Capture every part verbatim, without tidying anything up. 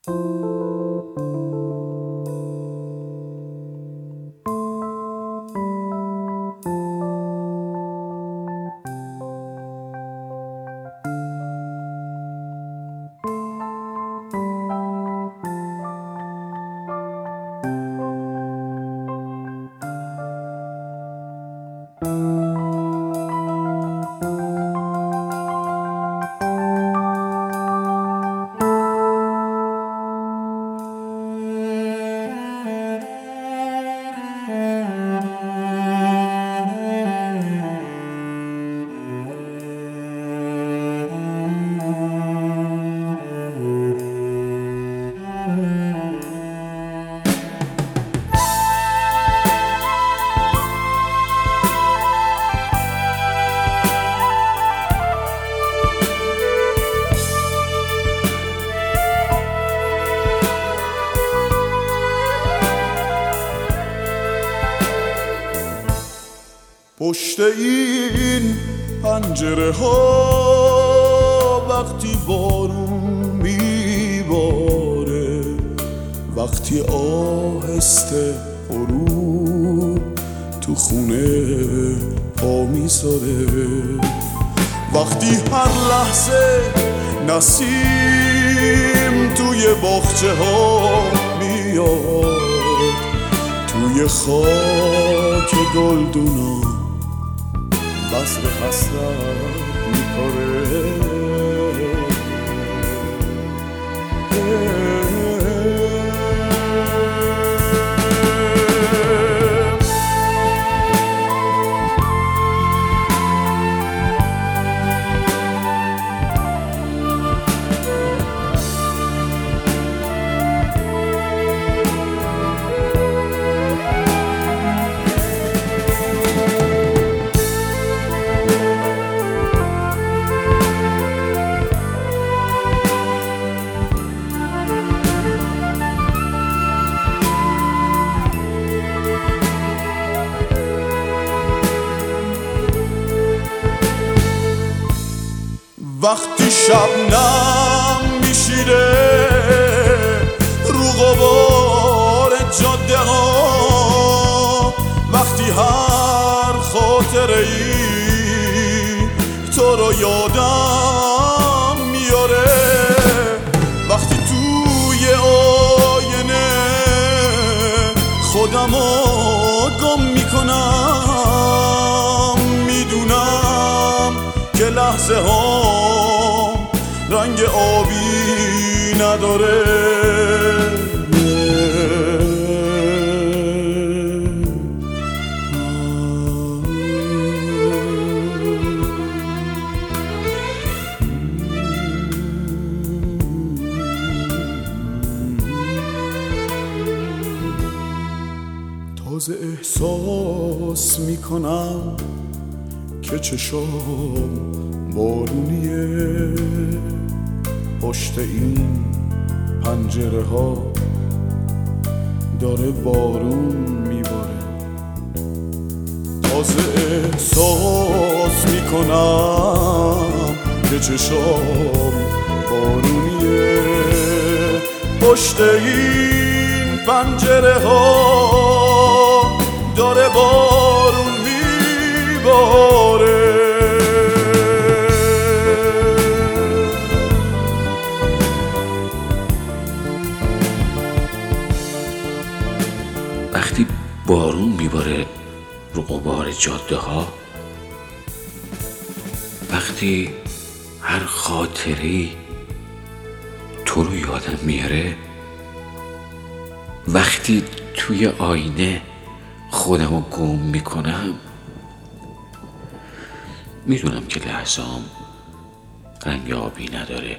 پشت این پنجره ها وقتی بارون میباره، وقتی آهسته غروب تو خونه پا میذاره، وقتی هر لحظه نسیم توی باغچه ها میاد، توی خاک گلدونا بذر حسرت میکاره. وقتی شبنم میشیره رو غبار جاده ها، وقتی هر خاطره ای تو رو یادم میاره، وقتی توی آینه خودمو گم میکنم، میدونم که لحظه ها رنگ آبی نداره. تازه احساس میکنم که چشام بارونیه، پشت این پنجره ها داره بارون میباره. تازه احساس میکنم که چشام بارونیه، پشت این پنجره ها داره بارون میباره. وقتی بارون میباره رو غبار جاده ها، وقتی هر خاطری تو رو یادم میاره، وقتی توی آینه خودمو گم میکنم، میدونم که لحظه‌ام رنگ آبی نداره.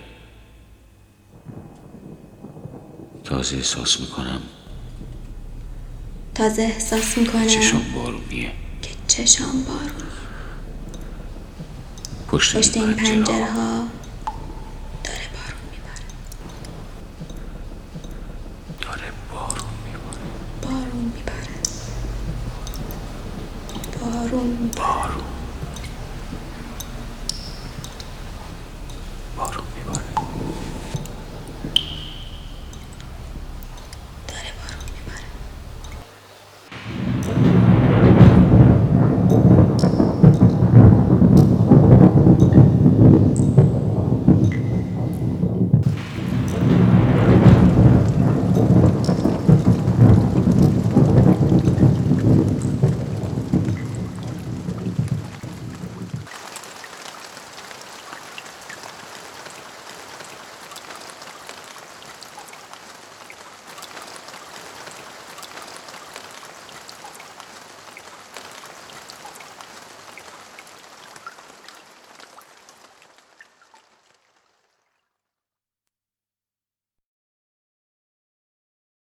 تازه احساس میکنم تازه احساس میکنم چشام بارونیه، که چشام بارون پشت, پشت این پنجره پنجره ها داره بارون میباره، داره بارون میباره، بارون میباره، بارون میباره.